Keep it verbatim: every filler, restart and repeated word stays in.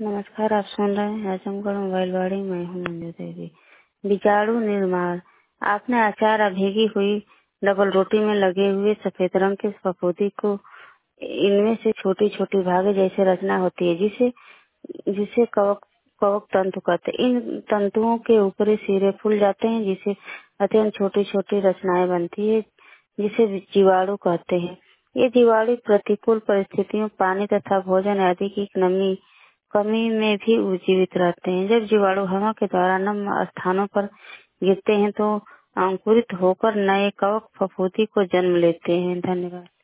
नमस्कार, आप सुन रहे हैं आजमगढ़ मोबाइल वाड़ी। मैं हूँ मंजू देवी। बीजाणु निर्माण। आपने अचार और भीगी हुई डबल रोटी में लगे हुए सफेद रंग के फफूंदी को, इनमें से छोटी छोटी भागे जैसे रचना होती है जिसे जिसे कवक कवक तंतु कहते हैं। इन तंतुओं के ऊपरी सिरे फूल जाते हैं जिसे अत्यंत छोटी छोटी रचनाएं बनती है जिसे जीवाणु कहते हैं। ये जीवाणु प्रतिकूल परिस्थितियों, पानी तथा भोजन आदि की नमी कमी में भी जीवित रहते हैं। जब जीवाणु हवा के द्वारा नम स्थानों पर गिरते हैं तो अंकुरित होकर नए कवक फफूंदी को जन्म लेते हैं। धन्यवाद।